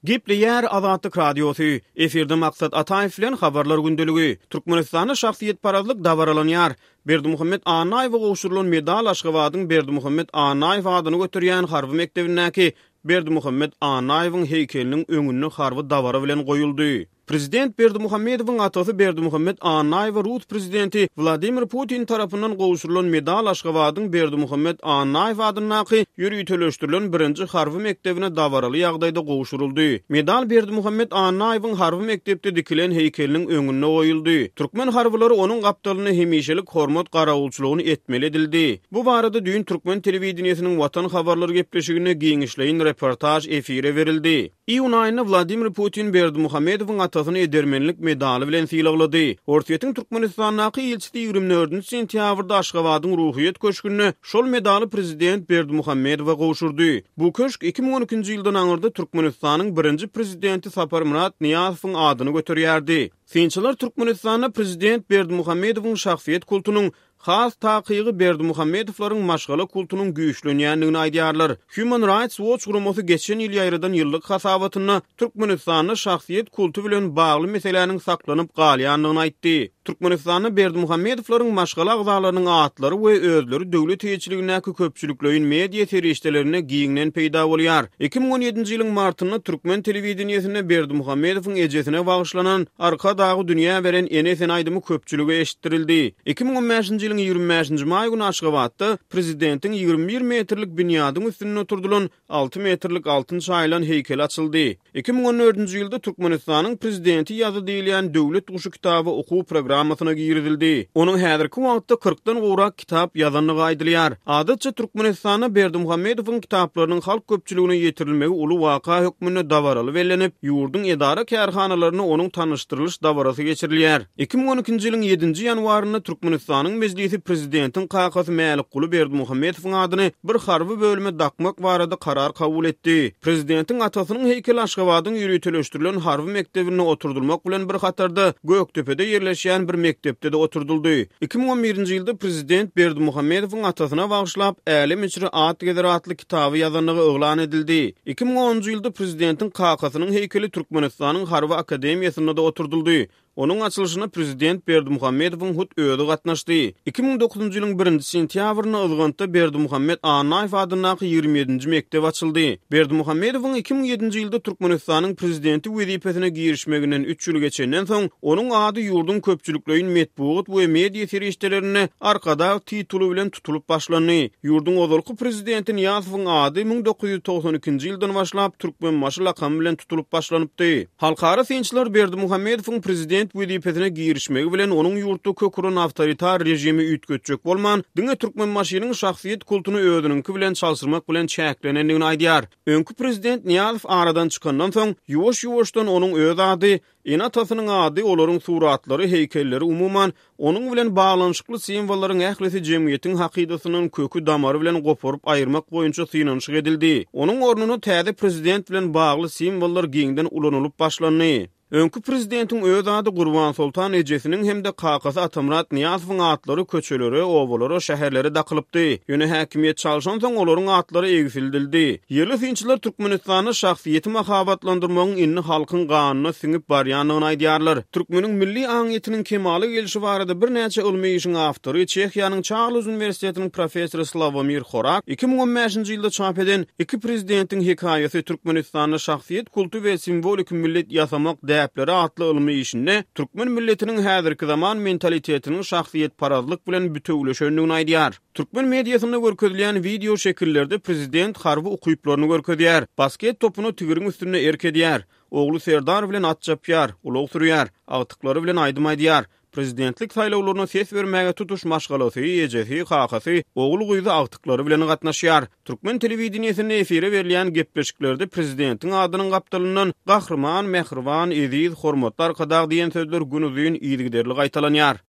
Gipli yer Azatlyk radiosu. Efirde maksat Ataýew bilen habarlar gündeligi. Türkmenistanyň şahsiýet parazlyk dawarlanýar. Berdimuhammed Anaýew goşurulan medal Aşgabatyň Berdimuhammed Anaýew adyny götürýän harby mektebindäki Berdimuhammed Anaýewiň heykeliniň öňüne harby dawara bilen goýuldy. Prezident Berdimuhammedowyň atasy Berdimuhammed Anaýew Rus prezidenti Vladimir Putin tarapyndan goşurulan medal Aşgabatyň Berdimuhammed Anaýew adynyňky ýürütüleşdirilen birinji harby mektebine dawaraly ýagdaýda goşuruldy. Medal Berdimuhammed Anaýewiň harby mektepde dikilen heykeliniň öňüne goýuldy. Türkmen harbylary onuň gapdalyny hemişelik hormat garawulçylygyny etmeli edildi. Bu barada düýün Türkmen telewizionynyň Watan habarlary gepleşigine giňişleýin reportaj efire berildi. İýun aýynda Vladimir Putin Berdimuhammedowyň atasyny edermenlik medaly bilen sylaglady. Ortaýetiň Türkmenistanyňky elçisi 24 sentýabrda Aşgabatyň ruhyet köşküne şol medaly prezident Berdimuhammedowa goşurdy. Bu köşk 2012-nji ýyldan aňyrda Türkmenistanyň birinji prezidenti Saparmurat Niýazowyň adyny götürýärdi. Sinçiler Türkmenistanyň prezident Berdimuhammedowyň şahsiýet kultunyň has takygy Berdimuhammedowlaryň maşgala kultunyň güýçlenýändigini aýdýarlar. Human Rights Watch gurumy geçen ýyl ýaýradan ýyllyk hasabatyna Türkmenistanyň şahsiýet kultu bilen bagly meselelerini saklanyp galýandygyny aýtdy. Türkmenistanyň Berdimuhammedowlaryň maşgala agzalarynyň atlary we özleri döwlet ýetçiligindäki köpçüliklerin media terişdelerine giňden peýda bolýar. 2017-nji ýylyň martynda Türkmen telewizionyny Berdimuhammedowyň ejesine bagyşlanan Arka dagy dünýä beren Enesen aýdymy köpçüligi eşitdirildi. 2015-nji ýylyň 25-nji maý güni Aşgabatda prezidentiň 21 metrlik binýadyň üstüne oturdulan 6 metrlik altyn çaýlan heykel açyldy. 2014-nji ýylda Türkmenistanyň prezidenti ýazy diýilen döwlet guşy kitaby okuw programmasyna girdildi. Onuň häzirki wagtda 40-dan gowrak kitap ýazanlygy aýdylýar. Adatça Türkmenistanyň Berdimuhammedowyň kitaplarynyň halk köpçüligine ýetirilmegi uly waka hökmüne dawaraly belenip, ýurdun edara kärhanalaryna onuň tanışdyrylyş dawarasy geçirilýär. 2012-nji ýylyň 7-nji ýanwarynda Türkmenistanyň meclisi prezidentiň kakasy Mälik Guly Berdimuhammedowyň adyny bir harby bölüme dakmak barada karar kabul etdi. Prezidentiň atasynyň heykeli Aşgabatyň ýürütüleşdirilen harby mektebine oturdulmak bilen bir hatarda Göktepe'de ýerleşýän bir mektepde de oturduldy. 2011-nji ýylda prezident Berdimuhammedowyň atasyna bagyşlap Älim içri at gezer atly kitaby ýazanlygy oglan edildi. 2010-njy ýylda prezidentiň kakasynyň heykeli Türkmenistanyň Harby Akademiýasynda da oturduldy. Onun açılışına prezident Berdimuhammedowyň hut öýüdi gatnaşdy. 2009-njy ýylyň 1-nji sentýabrynda Ylgynda Berdimuhammed Anaýew adynyňky 27-nji mektep açyldy. Berdimuhammedowyň 2007-nji ýylda Türkmenistanyň prezidenti wezipesine girişmeginden 3 ýyl geçenden soň onuň ady ýurdun köpçüliklerin metbuat we media terişdelerine arkada titulu bilen tutulup başlandy. Ýurdun ozalky prezidenti Niýazowyň ady 1992-nji ýyldan başlap Türkmenbaşy lakamy bilen tutulup başlanypdy. Halkara synçylar Berdimuhammedowyň prezident wezipesine girişmegi bilen onuň ýurtda köküren awtoritar rejimi üýtgetjek bolman, diňe Türkmenbaşynyň şahsiýet kultuny özüniňki bilen çalşyrmak bilen çäklenendigini aýdýar. Öňkü prezident Niýazow aradan çykandan soň ýuwaş-ýuwaşdan onuň öz ady, enatasynyň ady, olaryň suratlary, heykelleri umuman onuň bilen baglanyşykly simwollaryň ählisi jemgyýetiň hakydatynyň kökü damary bilen goparyp aýyrmak boýunça synanyş edildi. Onuň ornuny täze prezident bilen bagly simwollar giňden ulanylyp başlandy. Öňkü prezidentiň öz ady Gurban Sultan ejesiniň hemde kakasy Atamrat Niýazowyň atlary köçeleri, owalary, şäherleri dakylypdy. Ýöne häkimiýet çalşan soň olaryň atlary egifildildi. Ýerli synçylar Türkmenistanyň şahsiýeti mahabatlandyrmagyň inni halkyň ganyna siňip barýanlygyny aýdýarlar. Türkmeniň milli aňytynyň kemaly gelişi barada bir näçe ilmi işiň awtory Çehiýanyň Çağluz Uniwersitetiniň professory Slavomir Khorak 2015-nji ýylda çap eden iki prezidentiň hekaýasy Türkmenistanyň şahsiýet kultu we simwolik millet ýasamak däpleri atly ilmi işinde Türkmen milletiniň häzirki zaman mentalitetiniň şahsiýet parazlyk bilen bütewleşendigini aýdýar. Türkmen mediýasynda görkezilýän video şekillerde prezident harby ukyplaryny görkezýär. Basket topunu tigiriň üstüne erkedýär. Oglu Serdar bilen at japýar, ulug sürýär, agtyklary bilen aýdym aýdýar. Prezidentlik saýlawlaryna ses bermäge tutuş maşgalasy, ejesi, kakasy, oglu güýde agtyklary bilen gatnaşýar. Türkmen telewizionynyň efire berilýän gepleşiklerde prezidentiň adynyň gapdalyndan gahrman, mehriban, eziz, hormatlar kadag diýen sözler günüzün ýygyderli gaýtalanýar.